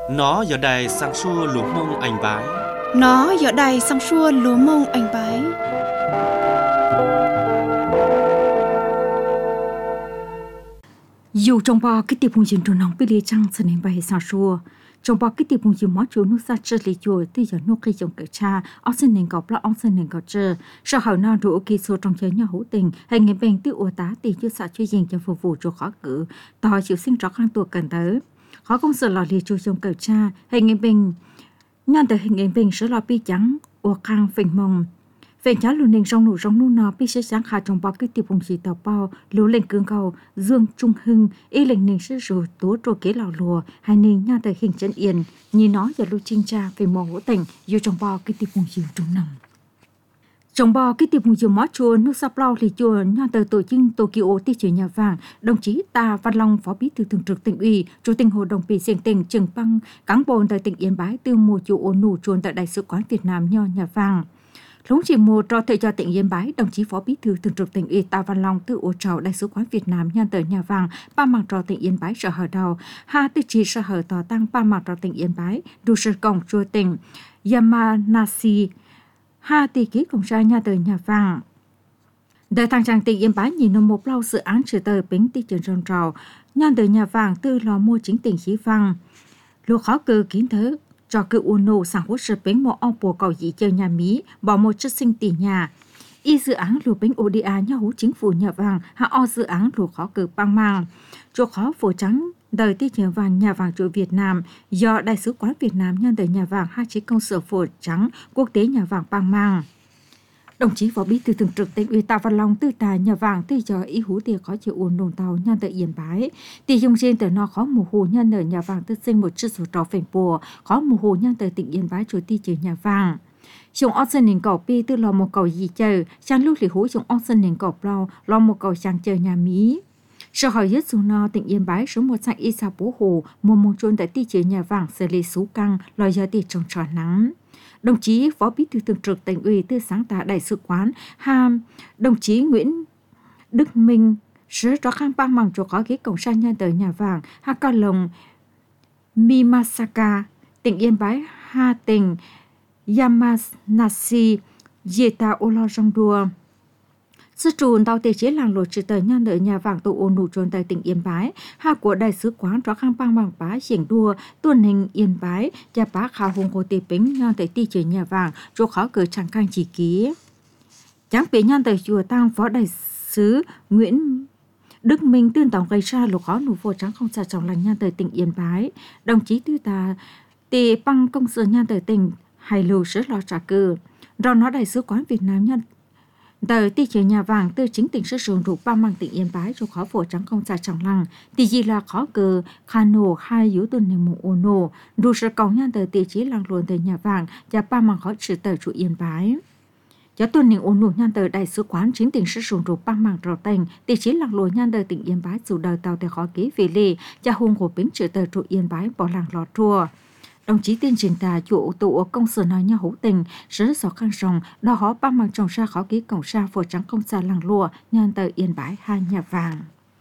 Nó giờ đài sang xua lúa mông anh bái. Nó giờ đài sang xua lúa mông anh bái. Dù trong bao cái tiệp hùng chiến trốn nóng bị lê trăng sân hình bài sang xua. Trong bao cái tiệp hùng chiến mót chúa nút xa chơi lê chúa từ giờ nút khi trong cỡ cha, ốc sân hình gọc là ốc sân hình gọc chơi. Sau hậu nào rủ kỳ số trong chơi nhau hữu tình, hay nghe bèn tiêu ổ tá tỷ chưa xa chơi dành cho phục vụ cho khó cử, tỏ chịu sinh rõ khăn tuổi cần tới. Khó công sự lò lê chúa trong cỡ cha, hay nghe bèn nhan từ hình nghe bèn sẽ lò bi trắng, ổ khăn phình mông. Về cháu luôn nên trong nụ nọ bị sẽ sáng khá trong bao cái tiệp hùng chỉ tàu bao lúa lên cương cầu dương trung hưng y lệnh nên sẽ rồi tố trô kế lào lùa hay nên nha tới hình chân yên như nó giờ lưu trinh cha về mỏ hỗ tỉnh vô trong bao cái tiệp hùng chỉ trung nằm trong bao cái tiệp hùng chỉ mót chùa nước sắp lau thì chùa nha tới tổ chinh Tokyo ti chủ nhà vàng đồng chí Ta Văn Long phó bí thư thường trực tỉnh ủy chủ tịch hội đồng bị xiềng tỉnh Trường Băng cán bộ tại tỉnh Yên Bái từ mùa chủ ôn nụ chuồn tại đại sứ quán Việt Nam nho nhà vàng. Lúc chỉ một trò thời cho tỉnh Yên Bái, đồng chí phó bí thư thường trực tỉnh ủy Ta Văn Long từ ô trào đại sứ quán Việt Nam nhân tới nhà vàng ba mảng trò tỉnh Yên Bái sở hở đầu, ha tư chỉ sở hở tỏ tăng ba mảng trò tỉnh Yên Bái, đủ sở cổng chùa tỉnh Yamanashi, ha tỷ ký công gia nhà tới nhà vàng. Đời thằng chàng tỉnh Yên Bái nhìn nó một lâu dự án trở tới bến tỷ trường tròn trào, nhân tới nhà vàng từ lò mua chính tỉnh khí vàng, lúc khó cư kiến thớ. Cho cự u nô sang hỗ trợ bánh một ông bùa cầu dị chơi nhà Mỹ, bỏ một chất sinh tỷ nhà. Y dự án lùa bánh ODA nhà hú chính phủ nhà vàng, hạ o dự án lùa khó cử băng mang. Chỗ khó phổ trắng, đời tiết nhà vàng chỗ Việt Nam, do Đại sứ quán Việt Nam nhân đời nhà vàng hai chế công sở phổ trắng, quốc tế nhà vàng băng mang. Đồng chí phó bí thư thường trực tỉnh ủy Ta Văn Long tư tài nhà vàng tư cho ý hú tiệc khó chịu ổn đồn tàu nhân tại Yên Bái. Tỷ dùng trên từ nó khó mù hồ nhân ở nhà vàng tư sinh một chiếc số trò phèn bùa, khó mù hồ nhân tại tỉnh Yên Bái chủ ti chữ nhà vàng. Chúng ốc sân nền cầu pi tư lò một cầu gì chờ, sang lúc thì hú chúng ốc sân nền cầu plau, lò một cầu sang chờ nhà Mỹ. Sau hỏi nhất dù nó tỉnh Yên Bái số một sang y sao bố hồ, mùa trôn tại ti chữ nhà vàng xử lý số căng, lòi giờ ti trồng trò nắng. Đồng chí phó bí thư thường trực tỉnh ủy tư sáng tạo đại sứ quán ham đồng chí Nguyễn Đức Minh sứ rõ khang ba mảng chỗ có ghế cổng sang nhân tới nhà vàng ha cao lồng Mimasaka tỉnh Yên Bái ha tỉnh Yamanashi Yeta Olo trong đua sư trùn tàu tế chế làng lột trừ tờ nhân đợi nhà vàng tụ ôn nụ trốn tại tỉnh Yên Bái, hạ của đại sứ quán rõ khang bang bằng bá diễn đua, tuần hình Yên Bái, gia bá khảo hùng hồ tì bính nhân tại ti chế nhà vàng, chỗ khó cử chẳng căng chỉ ký. Chẳng bị nhân tại chùa tăng phó đại sứ Nguyễn Đức Minh tuyên tổng gây ra lục khó nụ vô trắng không xa trọng lành nhân tại tỉnh Yên Bái, đồng chí tư tà tì băng công sự nhân tại tỉnh Hải Lưu sứ lo trả cử, rồi nó đại sứ quán Việt Nam nhân đời ti chế nhà vàng từ chính tỉnh sử dụng rủ ba mang tỉnh Yên Bái cho khó phổ trắng không xa trọng lăng thì gì là khó cờ khano hai yếu tuần nền mù ô nô đủ sở cầu nhân đời ti chế làng luồn tới nhà vàng và ba mang khó trừ tờ chủ Yên Bái cho tuần nền ô nô nhân đời đại sứ quán chính tỉnh sử dụng rủ ba mang rò tành ti chế làng luồn nhân đời tỉnh Yên Bái dù đời tàu để khó ký về lì cha hùng của bến trừ tờ chủ Yên Bái bỏ làng lò trua. Đồng chí tiên trình tà chủ tụ công sở nói nhau hữu tình, rất rõ khăn rồng, đo họ ba mang trồng ra khó ký cổng ra phổ trắng công xa làng lùa, nhân tới Yên Bái hai nhà vàng.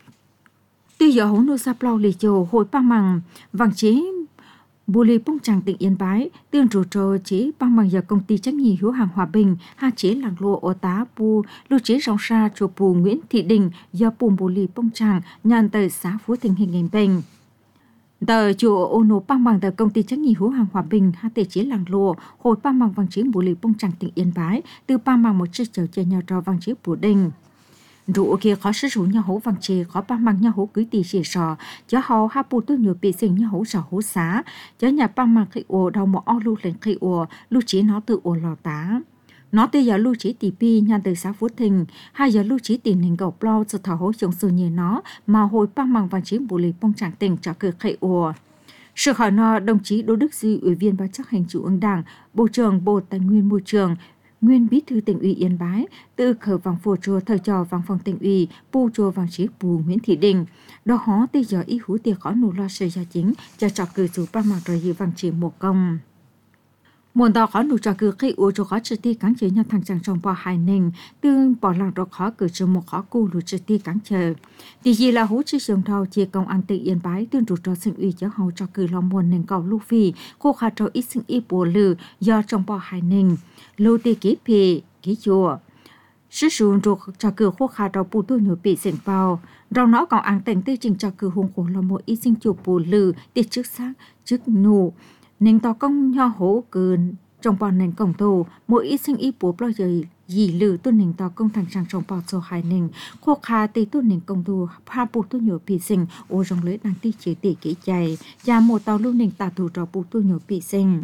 Tuy giờ hữu nô sạp lau lì chồ hồi ba mang, vàng chế bù lì bông tràng tỉnh Yên Bái, tương rủ trò chế ba mang giờ công ty trách nhiệm hữu hàng Hòa Bình, ha chế làng lùa ô tá bù, lưu chế rong sa chùa bù Nguyễn Thị Đình, do bùm bù lì bông tràng, nhân tới xã Phú Thịnh hình hình bình. Tờ chùa ô nô băng bằng tờ công ty trách nhiệm hữu hàng Hòa Bình ha tề chế làng lùa hồi băng bằng vàng chế bù lì bông tràng tỉnh Yên Bái từ băng bằng một chiếc chở chơi nhau trò vàng chế bù đình rượu kia khó sử dụng nhau hữu vàng chế khó băng bằng nhau hữu cưới tì xì sò cho họ ha bù tôi nhiều bị sinh nhau hữu sò hữu xá cho nhà băng bằng khi ồ đầu một o lưu lên khi ồ lưu chế nó từ ồ lò tá. Nó tới giờ lưu trí tỷ pi nhan từ xã Phú Thịnh, hai giờ lưu trí tiền hình gọc lo sự thảo hối chống sự như nó mà hồi băng bằng vàng chiếm bù lì bông trạng tỉnh trả cử khẩy ùa. Sự hỏi nó đồng chí Đỗ Đức Duy, Ủy viên Ban chấp hành Trung ương Đảng, Bộ trưởng Bộ Tài nguyên Môi trường, nguyên bí thư tỉnh ủy Yên Bái, từ khởi vàng phù chùa thời trò vàng phòng tỉnh ủy, pu chùa vàng chế bù Nguyễn Thị Đình. Đó họ tới giờ ý hú tiệc khó nụ lo sự gia chính, cho trò cử dù băng bằng rồi vàng chế một công. Muốn tao khó nụ cho cứ khi ủa cho khó trực tiếp cắn chơi nhau thằng chàng trong bò hài nình, tương bỏ làng cho khó cử cho một khó cu lụ trực tiếp cắn chơi. Thì gì là hú chứ dòng thao chia công an tự yên bái tương rụt cho sinh uy cho hầu cho cử lòng muôn nền cầu lưu phi, khô khá cho ít sinh y bùa lử do trong bò hài nình, lưu tì ký phì, ký chùa. Sử dụng rụt cho cử khô khá cho bù tu nhủ bị sinh bao. Rau nó còn ăn tình tư trình cho cử hùng khổ là một ít sinh chùa bùa lử, tiết trước xác, trước nụ. Nên tao công nho hổ cơn trong bọn nền cổng tù mỗi ít sinh ít bố bao giờ gì lử tuân nền tao công thằng trang trong bọn số hai nền khô khá tì tuân nền cổng tù pha bố tuân nhổ bị sinh ô rong lưới đang tí chế tỉ kỹ chạy và một tàu lưu nền tà thủ cho bố tuân nhổ bị sinh.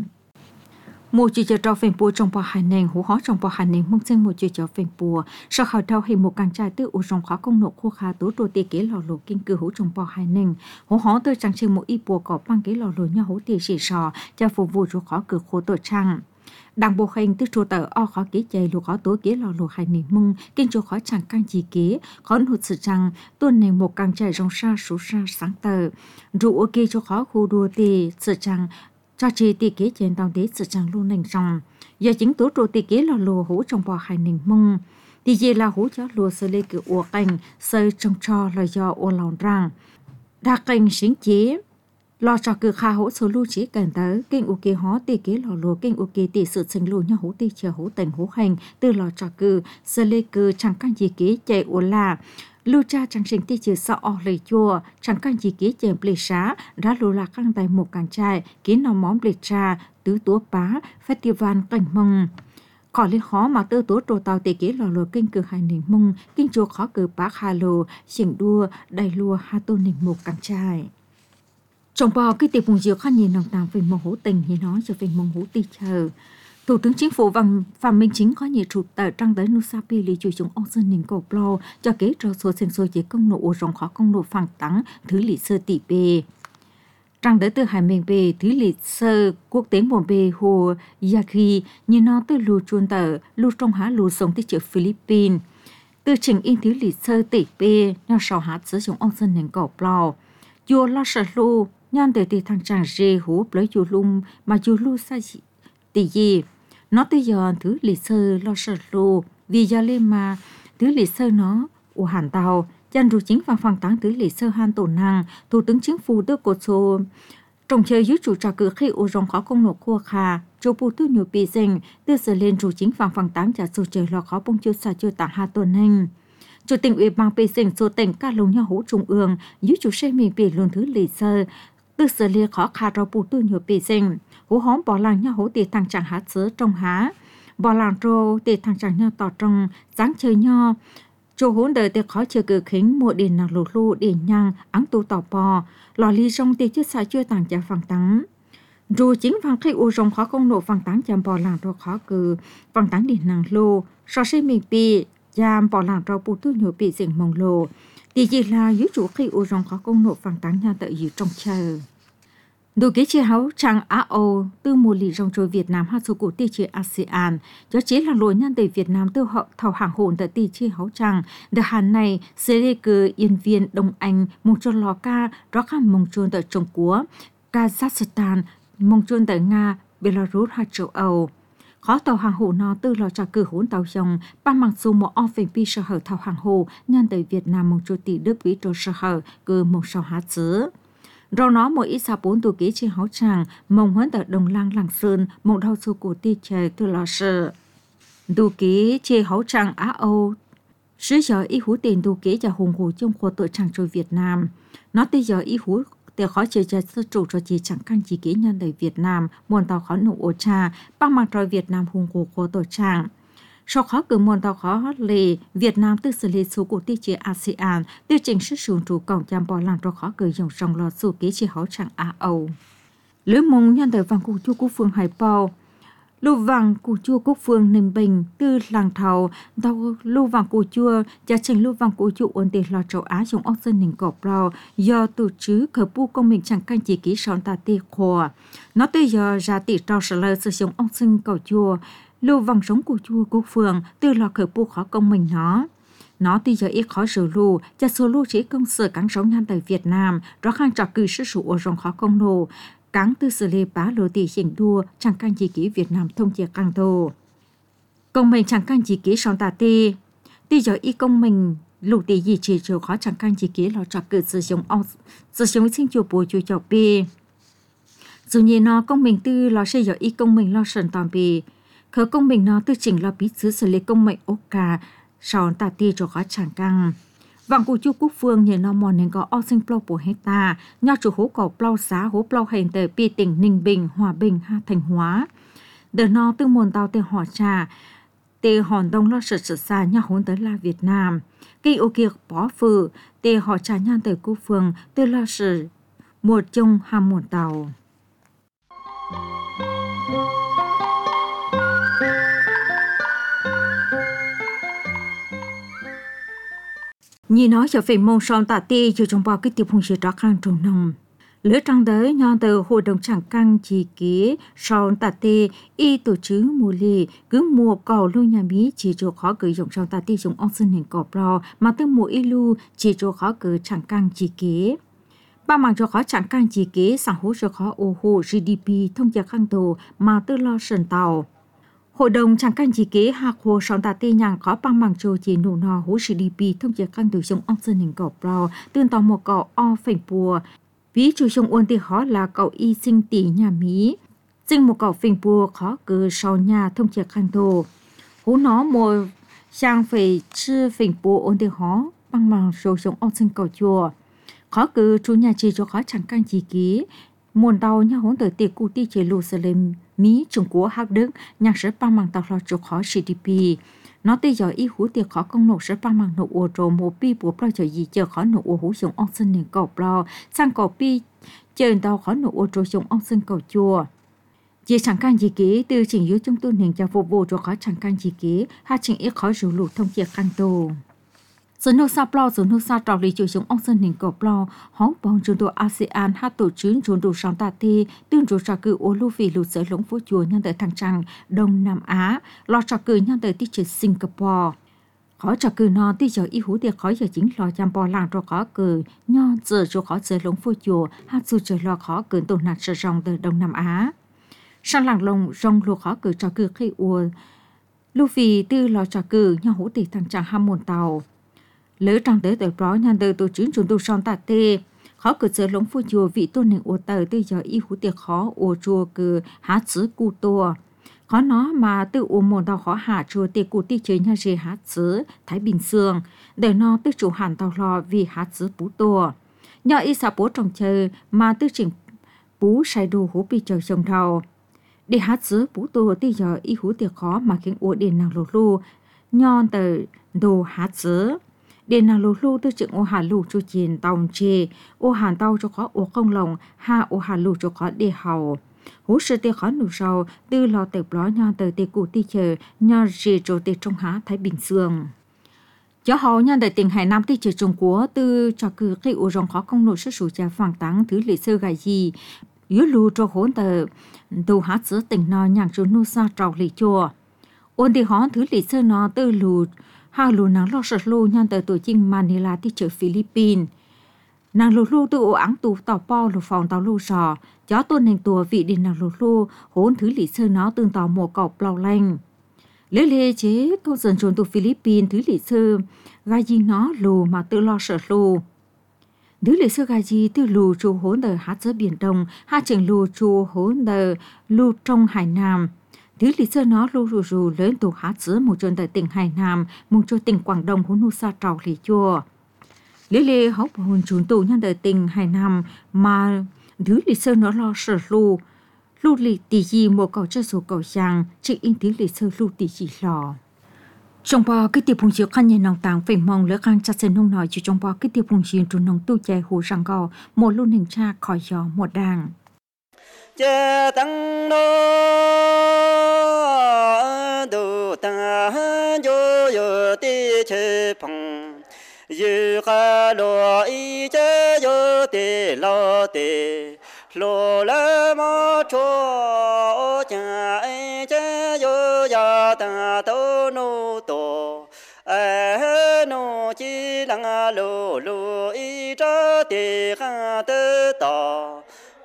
Một chỉ cho trò phèn bùa trong bò hải nền hú hó trong bò hải nền mong sinh một chỉ cho phèn bùa sau khỏi thao hình một càng trai tư u trong khó công nộ khô khá tố đồ tì kế lò lồ kinh cư hú trong bò hải nền hú hó tư trang trình một ít bùa có băng kế lò lồ nhau hú tì xỉ sò cho phục vụ cho khó cử khô tổ trang đảng bộ hình tư trù tờ o khó kế chạy lù khó tố kế lò lồ hải nền mông kinh cho khó chẳng càng chỉ kế khó hụt sự trang tuần nền một càng trai trong sa số sa sáng tờ rủ ok cho khó khu đua tì sự trang cho chị tì kế trên tàu đế sự trang luôn nành rong giờ chính tố trụ tì kế là lùa hú trong bò hải nành mông thì gì là hú cho lùa sơ lê kiểu ua cành sơ trong cho là do ua lòng ràng đa cành xính chế lo cho cứ kha hú số lưu chế cần tới kinh u kế hó tì kế lò lùa kinh u kế tì sự sinh lùa nhau hú tì chờ hú tình hú hành từ lo cho cứ sơ lê cứ chẳng căn gì kế chạy ua là lưu cha chẳng sinh tí chữ sợ o lời chua chẳng căn gì kế chèm plê xá đã lưu lạc khăn tay một càng trai kế nào món plê cha tứ tố bá festival cảnh mông khỏi lên khó mà tư tố trô tàu tì kế lò lùa kinh cử hai nền mông kinh chua khó cử bác hà lô xỉn đua đầy lùa hà tô nền một càng trai trong bò cái tiệp mùng diệu khăn nhìn lòng tàng về mong hữu tình thì nói cho về mong hữu tì chờ. Thủ tướng Chính phủ Phạm Minh Chính có nhiều chụp tờ trang tới Nusapi lý chủ chúng ông dân nền cổ blo cho kế trò số sinh sôi chế công nộ rộng khó công nộ phẳng tắng thứ lý sơ tỷ bê. Trang tới từ Hải Minh bê thứ lý sơ quốc tế mùa bê hồ Yaki như nó từ lù chuôn tờ lù trong há lù sống tới chữ Philippines. Từ trình in thứ lý sơ tỷ bê nó sau hạt sử dụng ông dân nền cổ blo. Dù lo sợ lù nhân từ thì thằng chàng dê hú lấy dù lùm mà dù lù xa tỷ gì. Nó tới giờ thứ lịch sử lo sợ lù vì giờ lên mà thứ lịch sử nó u hàn tàu chân rồi chính và phẳng táng thứ lịch sử han tổ năng thủ tướng chính phủ đưa cột số trong chơi dưới chủ trò cử khi u rong khó công nộ cua khà cho bù tư nhiều bị dình đưa giờ lên chủ chính và phẳng táng trả số trời lo khó bông chưa xả chưa tặng hà tuần hình chủ tịch ủy ban bị dình số tỉnh ca lồng nhau hỗ trung ương dưới chủ xe mình bị luôn thứ lịch sử từ giờ lên khó khà cho bù tư nhiều bị dình hú hóm bỏ làng nhau hú tì thằng chẳng há sớ trong há bỏ làng trô tì thằng chẳng nhau tỏ trong dáng chơi nho trô hốn đời tì khó chờ cử khính mùa điền nàng lụt lụ điền nhang áng tu tỏ bò lò ly trong tì chưa xa chưa tàng trả phẳng tắng dù chính phẳng khi u rong khó công nộ phẳng tắng chạm bỏ làng trô khó cử phẳng tắng điền nàng lô so xây mình bị chạm bỏ làng trô bù tư nhổ bị dình mông lô tì gì là dưới chủ khi u rong khó công nộ phẳng tắng nhau tự gì trong chờ. Đồ kế chế hấu trang Á Âu từ mùa lì rong trôi Việt Nam hát số cổ tì chế ASEAN cho chế là lối nhân đời Việt Nam từ họ thầu hàng hồn tại tì chế hấu trang đợt hàn này sẽ lê cờ yên viên Đông Anh mong cho lò ca rõ khăn mong chôn tại Trung Quốc Kazakhstan mong chôn tại Nga Belarus hay châu Âu khó tàu hàng hồ nó từ lò trả cử hỗn tàu dòng ban mặc dù một ông phim pi sở hở thầu hàng hồ nhân đời Việt Nam mong cho tỷ Đức quý trò sở hở cờ mong sau hát xứ rồi nó mỗi ít sa 4 tuổi kế trên háo tràng mong huấn tại Đồng Lăng Làng Sơn một đau số cổ tì trời từ lò sợ tuổi kế trên háo tràng Á Âu sứ giờ ít hú tiền tuổi kế và hùng hồ trong khoa tội tràng trôi Việt Nam nó tới giờ ít hú để khó chơi cho sơ trụ cho chị chẳng căn chỉ kế nhân đời Việt Nam muôn tàu khó nụ ô cha băng mặt rồi Việt Nam hùng hồ khoa tội tràng sau khó cử muôn tàu khó lì Việt Nam từ xử lý số của tiêu chí ASEAN tiêu chỉnh sức sử dụng cổng chăm bò làng cho khó cử dòng sông lo số kế chỉ hỗ trạng Á Âu lưới mông nhân đời vàng cụ chua quốc phương Hải Bao lưu vàng cụ chua quốc phương Ninh Bình từ làng thầu tàu lưu vàng cụ chua giá trình lưu vàng cụ chua ổn định lo châu Á trong ốc dân ninh cọp rau do tổ chức khởi bu công mình chẳng căn chỉ ký son ta tê khổ nó tới giờ ra tỷ trao sở lời sử dụng ốc dân cầu chua lưu vàng sống của chua quốc phương từ lò khởi bu khó công mình nó tuy giờ ít khó sử lưu cho số lưu chỉ công sở cắn sống nhân tại Việt Nam rõ khăn trò cử sức sụ ở rộng khó công nô cáng tư xử lý bá lộ tỷ chỉnh đua chẳng can chỉ ký Việt Nam thông chia căng thô. Công mình chẳng can chỉ ký son tà tê, tuy giờ y công mình lục tỷ gì chỉ chiều khó chẳng can chỉ ký lo trạc cự sử dụng sinh chiều bùa chiều chọc bì. Dù nhìn nó công mình tư lo xây giờ y công mình lo sần tòm bì, khớ công mình nó tư chỉnh lo bí xứ xử lý công mệnh ốc cả, son tà tê cho khó chẳng căng. Vàng cụ chu quốc phương nhìn nó mòn nên có o sinh plau bùa hết ta, nhau chủ hố cầu plau xá hố plau hành tờ pi tỉnh Ninh Bình, Hòa Bình, Thành Hóa. Đợt nó tư mồn tàu tê họ trà, tê hòn đông lo sợ xa nhau hốn tới là Việt Nam. Cây ô kia bó phử, tê họ trà nhan tới quốc phương, tê lo sợ một trong ham mồn tàu. Nhìn nói cho phim mông son tạ ti cho trong bao cái tiệp hùng sĩ trắc khang trùng nông. Lỡ trăng tới nhon từ hội đồng chẳng căng chỉ kế son tạ ti y tổ chức mùa lì cứ mùa cầu lưu nhà mỹ chỉ cho khó cử dụng son tạ ti dùng ông sinh hình cọp rò mà tới mùa y lưu chỉ cho khó cử chẳng căng chỉ kế. Ba mạng cho khó chẳng căng chỉ kế sản hỗ cho khó ô hồ GDP thông gia khang đồ mà tư lo sần tàu. Hội đồng chẳng can chỉ kế hạc hồ son tà tê nhàng có bằng bằng trô chỉ nụ nò hỗ GDP thông chế căn từ trong ông dân hình cậu bào tương tàu một cậu o phảnh bùa. Ví chủ trong ôn thì khó là cậu y sinh tỷ nhà Mỹ. Sinh một cậu phảnh bùa khó cử sau nhà thông chế căn đồ. Hú nó một sang phải chư phảnh bùa ôn thì khó bằng bằng trô trong ông dân cậu chùa. Khó cử chủ nhà chỉ cho khó chẳng can chỉ kế. Muôn tàu nhà hỗn tới tiệc cụ ti chế lù sơ lêm Mỹ, Trung Quốc, Hạc Đức, nhạc sở bằng bằng tàu lo cho khó GDP. Nó tê giờ y hú tiệc khó công nộ sở bằng bằng nộ ổ trồ mô pi bùa pro chờ gì chờ khó nộ ổ hú dùng ông sinh nền cầu pro, sang cầu pi chờ tàu khó nộ ổ trồ dùng ông sinh cầu chùa. Dì chẳng can gì kế, từ chỉnh yếu chúng tôi nền cho phục vụ cho khó chẳng can gì kế, hai chỉnh ít khó rủ lụt thông chiếc căn tô. Giờ nước sa plau giờ nước sa trào lý chủ chống ông dân hình cầu plau hóng bóng trường tổ ASEAN hát tổ chức trường tổ sáng tạ tê tương tổ trà cử ô lưu vì lụt giới lũng phố chùa nhân tới thăng trăng Đông Nam Á lo trà cử nhân tới tích trừ Singapore. Khó trà cử nó tí giờ y hú tiệc khó giờ chính lo chăm bò làng cho khó cử nhân giờ cho khó giới lũng phố chùa hát dù trời lo khó cử tổ nạt sở rong từ Đông Nam Á. Sang làng lồng rong lùa khó cử trà cử khi ua lưu vì tư lo trà cử nhau hú tiệc thăng trăng ham mồn tàu. Lỡ trong tới tới đó nhà đời tổ chức chúng tôi son tạ tê khó cử giờ lống phu chùa vị tôn hình ô tờ tư giờ y hú tiệc khó ô chùa cử há chữ cụ tua khó nó mà tự ô mồn tàu khó hạ chùa tiệc cụ ti chơi nhà dê há chữ Thái Bình Dương để nó tư chủ hẳn tàu lo vì há chữ bú tua nhỏ y sa bố trong chơi mà tư chỉnh bú sai đồ hú bị chờ chồng đầu để há chữ bú tua tư giờ y hú tiệc khó mà khiến ô điện nàng lột lu nhon tờ đồ há chữ điện nàng lù lù tư chừng ô hà lù cho chiền tòng chê ô hàn tàu cho khó ô không lồng ha ô hà lù cho khó đề hầu hú sư tê khó nụ sầu tư lo tệp ló nho tờ tê cụ ti chờ nho rì trô tê trong há Thái Bình Dương cho hầu nhân đại tỉnh Hải Nam ti chờ Trung Quốc tư cho cử khi ô rong khó công nụ sức sủ trà phẳng táng thứ lệ sơ gài gì yếu lù cho hốn tờ tù há giữa tỉnh nò nhàng chú nụ sa trào lì chùa ôn thì hó thứ lệ sơ nò tư lù hai lù nàng lo sợ lù nhân tới tuổi chinh Manila đi chợ Philippines nàng lù lù từ ổ áng tù tàu po lù phòng tàu lù sò chó tôn hình tùa vị đi nàng lù lù hỗn thứ lì sơ nó tương tàu mùa cọc plau lanh lê lê chế câu dần trốn tù Philippines thứ lì sơ gai gì nó lù mà tự lo sợ lù thứ lì sơ gai gì từ lù chu hỗn đời hát giữa biển Đông hai trường lù chu hỗn đời lù trong Hải Nam. Thứ lý sơ nó lù rù lớn tù hát giữa một chân tại tỉnh Hải Nam, một chỗ tỉnh Quảng Đông hôn nụ sa trào lý chùa. Lý lê hốc hồn trốn tù nhân tại tỉnh Hải Nam mà thứ lý sơ nó lo sợ lù lì tỷ gì một cầu cho số cầu giang, chỉ in thứ lý sơ lù tỷ gì lò. Trong bao cái tiệp hùng chiếu khăn nhìn nòng tàng phải mong lỡ khăn chặt sen nông nói chỉ trong bao cái tiệp hùng chiếu trốn nông tu chạy hồ răng gò, một luôn hình cha khỏi gió một đàng. Chê tăng đô đô ta yo yo ti chê phong yu kha lo y chê yo ti lo ti lo la ma cho cha ai chê yo ya ta to no to a no chi lang lo lo y cha ti kha te ta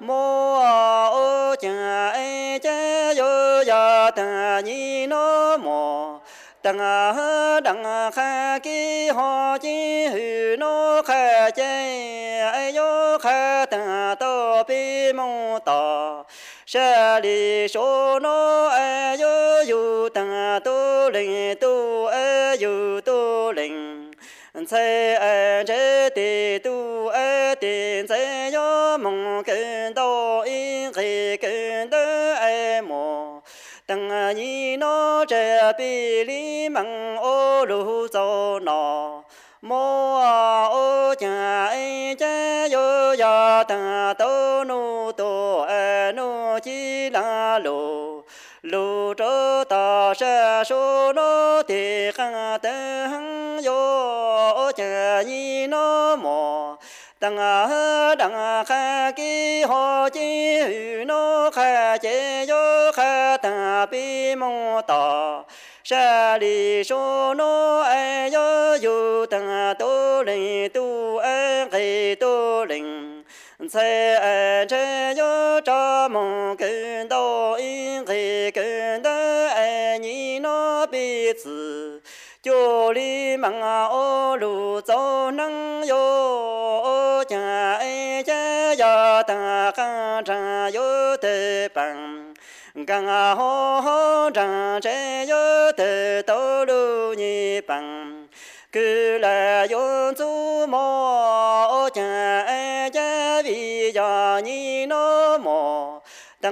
mô ô cha ai cha yo ya ta ni no mô tăng đăng kha ki ho chi hư no kha che ai yo kha ta to pi mô ta sa li so no ai yo yu ta tu linh tu ai yu tu linh sai ai chế ti tu ai tiền sai yo mong kiến do in khi kiến đỡ ai mô tăng ni nó chế bi li mang ô lu zo nó mô ô cha ai cha yo ya ta to nu to a nu chi la lu lu cho ta sa so nó ti khang te hang yo cha ni nó mô tăng đăng kha ki ho chi hư no kha che yo kha ta pi mô ta sa li so no ai yo yu ta tu linh tu ai khi tu linh sai ai che yo cha mong kiến do in khi kiến đỡ ai ni no bi zi cho li mang ô lu zo nang yo cha ai cha ya ta ka cha yo te bang gang ho ho cha che yo te to lu ni bang cứ là yo zu mo cha ai cha vi ya ni no mo tăng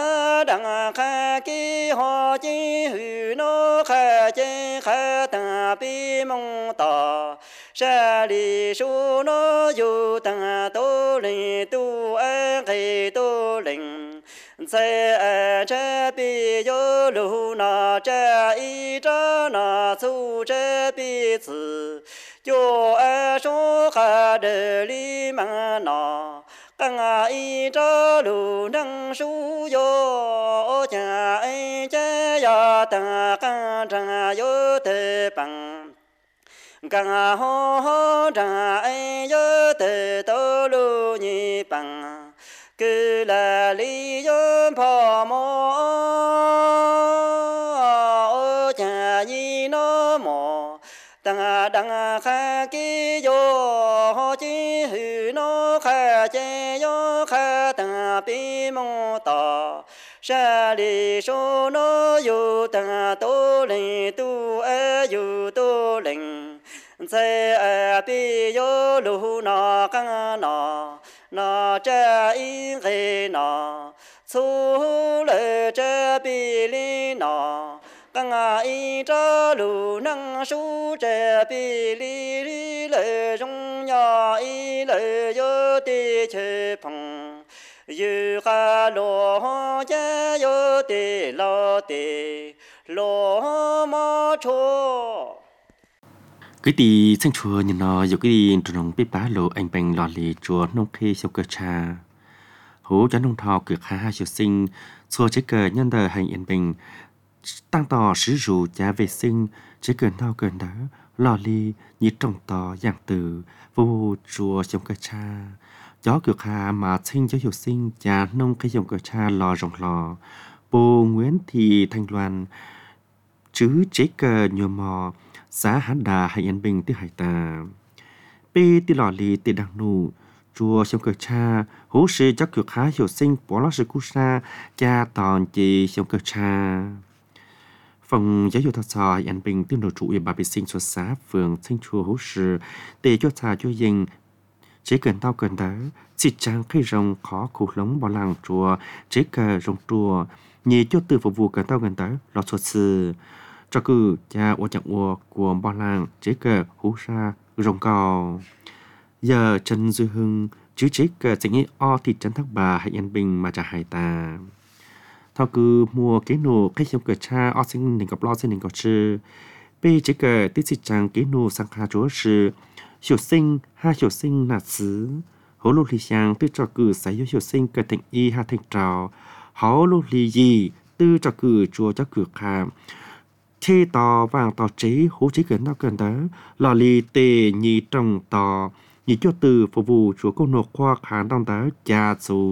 kha ki ho chi hư no kha che kha ta pi mong ta sa li su no yu ta tu linh tu a khi tu linh sai a cha pi yo lu na cha i cha na su cha pi zi yo a shu kha de li ma na tăng ai cha lu năng su yo cha ai cha ya ta ka cha yo te bang gang ho ho cha ai yo te to lu ni bang cứ là li yo pho mo cha ni no mo tăng đăng kha ki yo ho chi hư no kha che yo kha ta pi mô ta sa li so no yu ta tu linh tu a yu tu linh sai a pi yo lu na ka na cha in khi na su le cha pi li na tăng ai cha lu năng su cha pi li li le rong ya i le yo ti che phong yu kha lo cha yo ti lo ti lo ma cho cái tí sang chùa nhìn nó dù cái đi tụi nông biết bá lộ anh bèn lò lì chùa nông khi sâu cơ cha hú cho nông thọ cực ha chiều sinh chùa chế cờ nhân đời hành yên bình tăng tỏ sử dụng giá vệ sinh chế cờ thao cờ đá lò lì như trồng tỏ dạng từ vô chùa sông cơ cha gió cực ha mà sinh giáo dục sinh giá nông khi sông cơ cha lò rồng lò bồ Nguyễn Thị Thanh Loan chứ chế cờ nhiều mò xã Hán Đà hay Yên Bình tới Hải Tà. Bê tí lò lì tí đằng nụ, chùa sông cờ cha, hố sư cho cực khá hiểu sinh bỏ ló sư cú sa, cha tòn chì sông cờ cha. Phòng giáo dục thật sò Yên Bình tương đồ trụ về bà bị sinh xuất xã phường sinh chùa hố sư, để cho xà cho dình, chế cần tao cần đá, xịt trang khi rồng khó khủ lống bỏ làng chùa, chế cờ rồng chùa, nhì cho từ phục vụ cần tao cần đá, lọ xuất sư. Cho cứ cha ô chẳng ô của bao làng chế cờ hú sa rồng cò giờ Trần Duy Hưng chứ chế cờ sẽ nghĩ o thị trấn Thác Bà hay Yên Bình mà trả Hải Tà thao cứ mua cái nụ cái sông cờ cha o sinh đình gặp lo sinh đình gặp chư bê chế cờ tiết sĩ trang cái nụ sang khá chúa sư hiểu sinh ha hiểu sinh là xứ hố lô lì sang tư cho cứ xảy hiểu sinh cờ thành y ha thành trào hố lô lì gì tư cho cứ chùa cho cứ khám chê tò vàng tò chế hố chế gần nó gần đó lò lì tê nhì trồng tò nhì cho từ phục vụ chúa công nộp khoa khán đông đó cha dù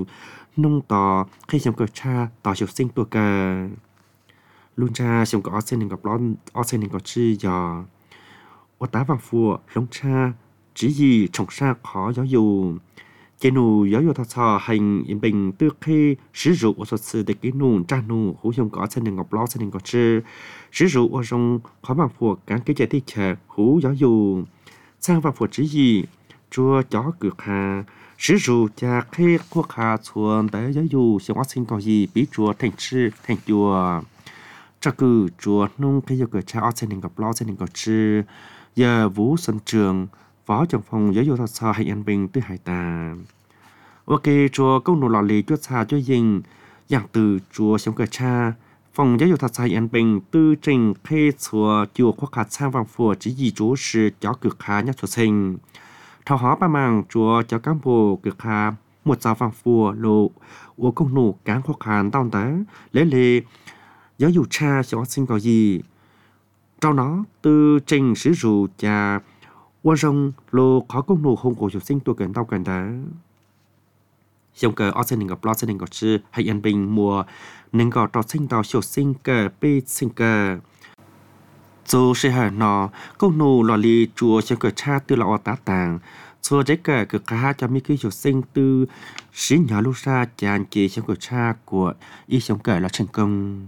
nông tỏ khi trong cơ cha tỏ hiệu sinh tua cờ luôn cha trong có sen gặp lon sen có chi giờ ở tá vàng phù lông cha chỉ gì trồng sa khó giáo dục cái nụ giáo dục thật hành yên bình từ khi sử dụng ở sự để cái nụ cha nụ hữu trong có sen gặp lon sen có chi sử dụng ở trong khó vàng phù các cái chế thị trợ hữu giáo dục sang vàng phù chỉ gì chua chó cực hà sử dụng cha khi quốc hà xuân tới giáo dục sinh hoạt sinh có gì bí chùa thành sư thành chùa cho cứ chùa nông cái giờ cửa cha ở trên gặp lo trên gặp chư giờ vũ xuân trường phó trưởng phòng giáo dục thật sự hay an bình từ hải tà ok chùa công nô lò lì chuột xa cho dình dạng từ chùa trong cửa cha phòng giáo dục thật sự hay an bình từ trình khi chùa chùa quốc hạt sang vàng phùa chỉ gì chú sự cho cực khá nhất chùa sinh thảo hóa ba màng chùa cho cán bộ cực khá một giáo vàng phùa lộ của công nô cán quốc hàn tao tá lấy lệ giáo dục cha cho học sinh có gì trong đó từ trình sử dụng cha quan trọng lô khó công nô không của học sinh tuổi gần tao gần đó trong cờ ở sinh gặp lo sinh gặp chữ hay an bình mùa nên có trò sinh tao học sinh cờ bê sinh cờ dù sẽ hỏi nó công nô lò lì chùa cho cờ cha từ lọ tá tàng xua trái cờ cực khá cho mấy cái học sinh từ sĩ nhỏ lúc xa chàng chỉ trong cờ cha của y trong cờ là thành công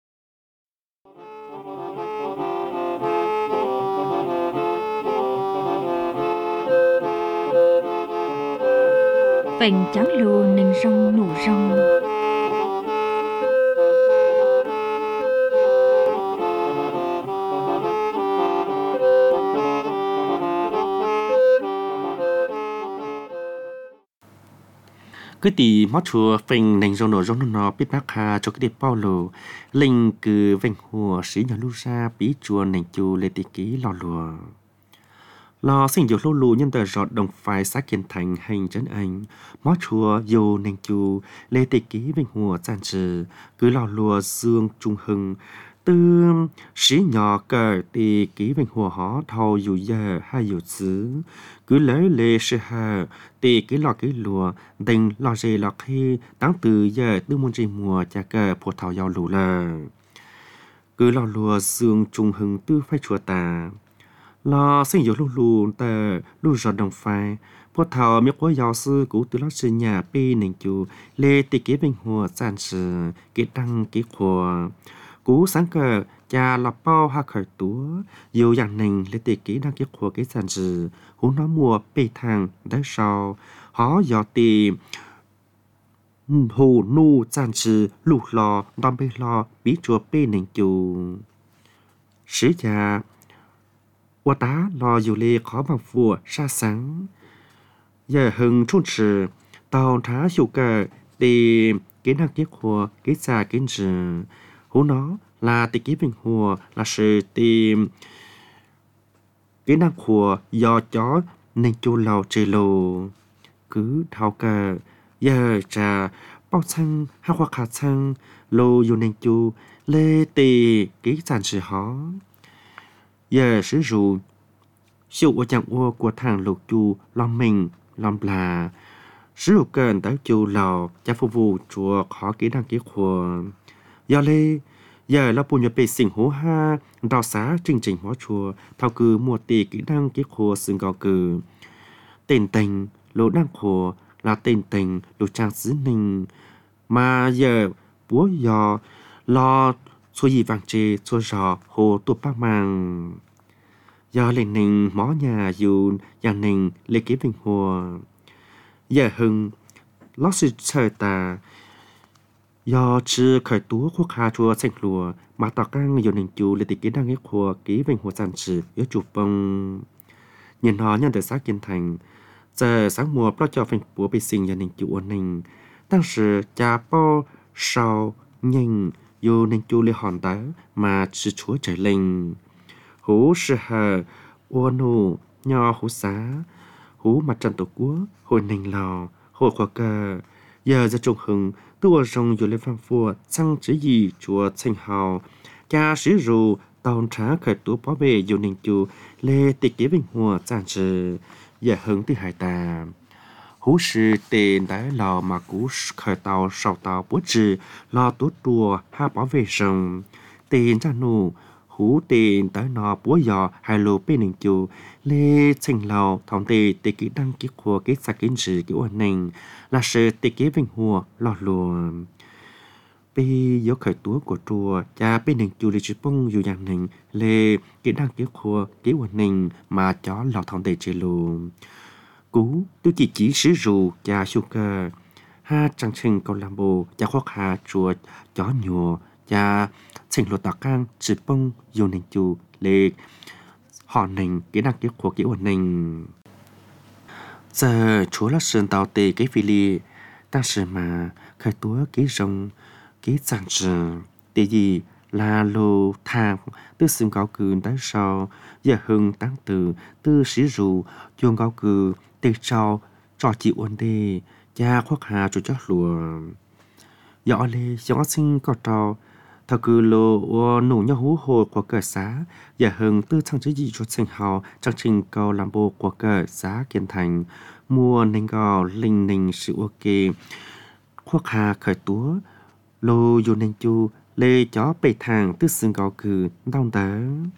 Vành trắng lô nền rong nụ rong cái tỷ mót chùa phình nành rong nó biết bác hà cho cái đẹp bao lù linh cứ vành hùa sĩ nhỏ lu sa bí chùa nành chùa lê tì ký lò lùa lò sinh dầu lô lù nhân tờ rọt đồng phái xã Kiên Thành hành trấn anh mót chùa dầu nành chùa lê tì ký vành hùa tràn trừ cứ lò lùa dương trung hưng từ sĩ nhỏ cờ tì ký vành hùa hó thầu dù giờ hai dù xứ cứ lấy lê sư hà tì cái lò cái lùa đình lò dê lò khi tăng từ giờ tư môn trì mùa cha cờ phổ thảo giàu lù lờ cứ lò lùa dương trung hưng tư phái chùa tà lò sinh dầu lù lù tờ lù giọt đồng phái phổ thảo miếng quá giàu sư cũ từ lót sư nhà pi nền chủ lê tì cái vành hùa tràn sử cái đăng cái khổ cú sáng cờ cha là bao ha khởi túa dù dạng nền lê tì kỹ đăng ký của cái sản dự hú nó mùa bê thang đáy sau họ dò tì hồ nu sản dự lụ lò đòn bê lò bí chùa bê nền chù sứ cha qua tá lò dù lê khó bằng vua xa sáng giờ hừng trôn trừ tàu thá dù cờ tì kỹ đăng ký của cái xa cái dự hú nó là tì ký bình hùa là sự tìm kỹ năng của do chó nên chu lầu trì lù cứ thao cờ giờ trà bao xăng hai hoặc hạt xăng lô dù nên chu lê tì ký sản sự hó giờ sử dụng siêu ở chẳng ua của thằng lục chu lom mình lom là sử dụng cần tới chu lầu cha phục vụ chùa khó kỹ năng ký của do lê giờ là bùn nhập bề sinh hố ha đào xá chương trình hóa chùa thao cử mùa tì kỹ năng kỹ khổ xương gò cử tên tình lỗ đăng khổ là tên tình lỗ trang xứ ninh mà giờ búa giò lo xua gì vàng chê xua giò hồ tụt bác màng giờ lên ninh mó nhà dù nhà ninh lê kế bình hùa giờ hưng lót sự trời tà do chưa khởi túa quốc hà chùa xanh lùa mà tỏ căng nhiều nền chủ lệ tịch kỹ năng ghép của ký vinh hồ sản sử yếu chủ bông nhìn họ nhân đời xã Kiên Thành giờ sáng mùa bao cho phanh búa bị sinh nhà nền chủ ổn định tăng sự cha bao sau nhanh vô nền chủ lệ hòn đá mà chỉ chúa trở lên hú sư hờ ôn nụ nho hú xá hú mặt trận tổ quốc hồi nền lò hồi khoa cờ giờ ra trùng hừng tua rong dù lên phan phùa sang chỉ gì chùa thành hào cha sử dụng tàu trả khởi tố bảo vệ dù nền chủ lê tịch kế bình hùa tràn trừ giờ hứng từ hải tà hú sư tên đã lò mà cú khởi tàu sau tàu bố trừ lò tốt đùa ha bảo vệ rừng tên ra nụ hú tên tới nọ bố giò hai lô bên nền chủ lê trình lò thòng tê tê kỹ đăng ký của cái sạc kiến sự kiểu ổn định là sự tê kỹ vinh hùa lò lùa bây giờ khởi túa của chùa cha bên nền chủ lê chữ bông dù dạng nền lê kỹ đăng ký của cái ổn định mà chó lò thòng tê chê lùa cú tôi chỉ sử dụng cha sugar ha trang trình cầu làm bồ cha khoác hà chuột chó nhùa cha trình lột tạc cang chữ bông dù nền chủ lê họ nền cái đăng ký của cái ổn định giờ chúa là sơn tàu tề cái phi li đang sử mà khởi túa cái rồng cái giản trừ tề gì là lô thang tư xương cao cừ tới sau giờ hưng tăng từ tư sử dụng chuông cao cừ tề sau cho chị ổn đề cha khoác hà cho chót lùa dọ lê gió sinh có trò thà cứ lô nụ nhau hú hồ của cờ xá giờ hưng tư trang trí gì cho sinh hào trang trình cầu làm bộ của cờ xá kiến thành mua nên gò linh ninh sự ok khoác hà khởi túa lô dù nên chu lê chó bề thang tư xương gò cừ đau đớn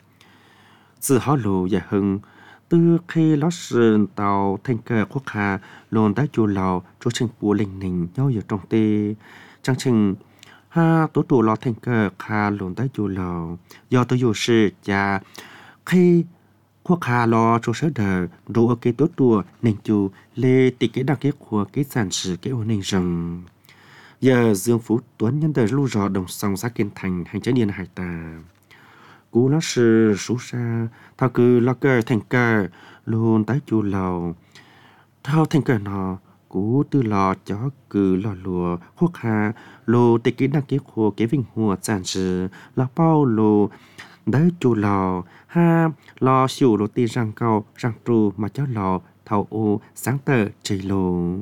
sự họ lô giờ hưng tư khi lót sơn tàu thành cờ khoác hà lồn đá chùa lò chỗ trình bùa linh ninh nhau ở trong tê trang trình ha tổ tụ lò thành cờ kha lồn đá chùa lò do tôi dù sự cha khi khoác hà lò chỗ sở đời đủ ở cái tổ tụ nên chu lê tịch cái đặc kết của cái sản sự cái ổn định rằng giờ dương phú tuấn nhân đời lưu rò đồng song xã kiên thành hành trái điền hải tà cú nó sư sú xa thao cứ lo cơ thành cờ luôn tái chu lầu thao thành cờ nọ cú tư lò chó cứ lò lùa khoác hà lô tịch cái đăng ký của cái vinh hùa sản sự là bao lô đấy chu lò ha lò xỉu lô tì răng cao răng trù mà cháu lò thao ô sáng tờ chảy lô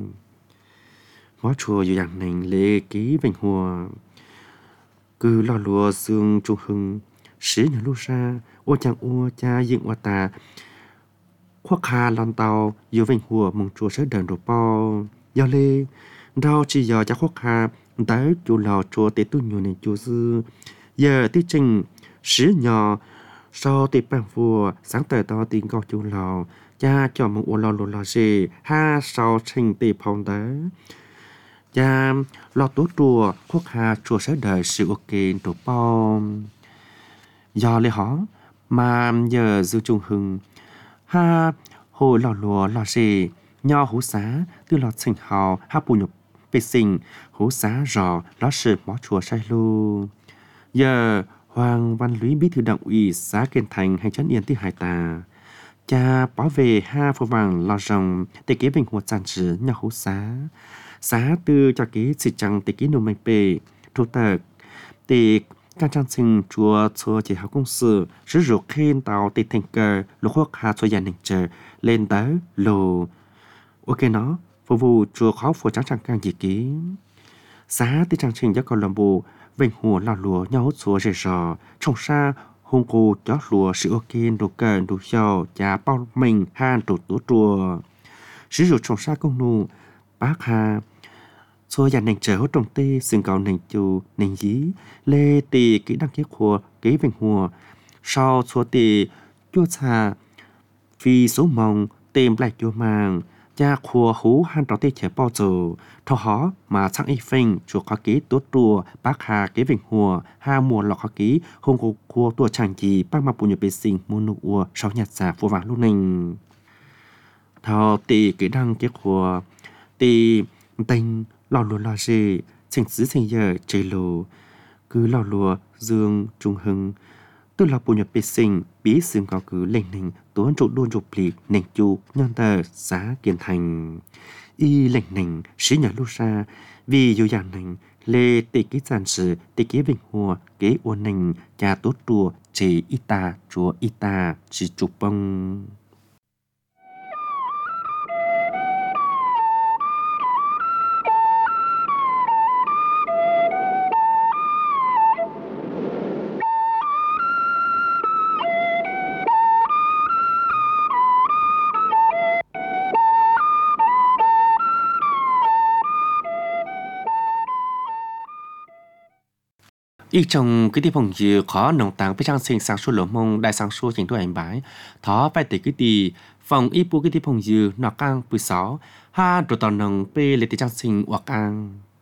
ngõ chùa dù dạng nành lê ký vinh hùa cứ lò lùa dương trung hưng sĩ nhà lu sa ô chàng ô cha dựng ô ta khoác hà lon tàu dù vinh hùa mong chùa sẽ đờn đồ bao do lê đau chỉ giờ cha khoác hà tới chùa lò chùa tế tu nhiều này chùa sư giờ tí trình sĩ nhỏ sau tì bằng vua sáng tờ to tiếng cao chùa lò cha cho mong ô lò lò lò gì ha sau trình tì phong tới cha lò tố chùa khoác hà chùa sẽ đời sự ok đồ bao do lê họ mà giờ dư trung hưng ha hồ lò lùa lò gì nho hú xá tư lò sinh hào ha bù nhục bê sinh hú xá rò lò sự mó chùa sai lu giờ Hoàng Văn Lũy bí thư đảng ủy xã Kiên Thành hành chấn yên tí hải tà cha bảo vệ ha phô vàng lò rồng tê kế bình hoạt sản sử nho hú xá tư cho kế xịt trăng tê kế nô mạch bề thủ tờ tê các trang sinh chùa cho chỉ học công sự sử dụng khen tàu tê thành cờ lô khoác hà cho gia đình chờ lên tới lô ok nó phục vụ chùa khó phổ trắng trang càng gì ký giá tê trang trình cho con làm bù vinh hùa là lùa nhau hút xua rời rò trong xa hôn cô chó lùa sự ok đồ cờ đồ xào chả bao mình han đồ tố chùa sử dụng trong xa công nụ bác hà xua gia đình chờ hốt trong tê xương cầu nền chù nền dí lê tì kỹ đăng ký của kỹ vinh hùa sau xua tì chua xa vì số mong tìm lại chua màng cha khua hú han trò tê chế bao giờ thọ hó mà sang y phình chùa khó ký tốt chùa bác hà kỹ vinh hùa ha mùa lọ khó ký hông cô khua tua chẳng gì bác mà bùn nhập bê sinh mùa nụ ua sau nhạt giả phù vàng lúc nình thọ tì kỹ đăng ký của tì tình lò lùa lò gì thành xứ thành giờ chế lù cứ lò lùa dương trung hưng tôi là bùn nhập bê sinh bí xương cao cứ lên nình tuấn trụ đôn trục lì nền chu nhân tờ xã Kiên Thành y lệnh nình sĩ nhà lu sa vì dù dạng nình lê tê ký giàn sự tê ký vinh hùa kế uôn nình cha tốt chùa chế ita chúa ita chỉ chụp bông ý trong cái phong dư khó nồng tàng với trang sinh sáng suốt lỗ mông đại sáng suốt chính đôi ảnh bái thó phải tỷ cái tỷ phòng ý bu cái phong dư nọ căng bự sáu ha rồi tòn nồng bê lấy tỷ trang sinh hoặc căng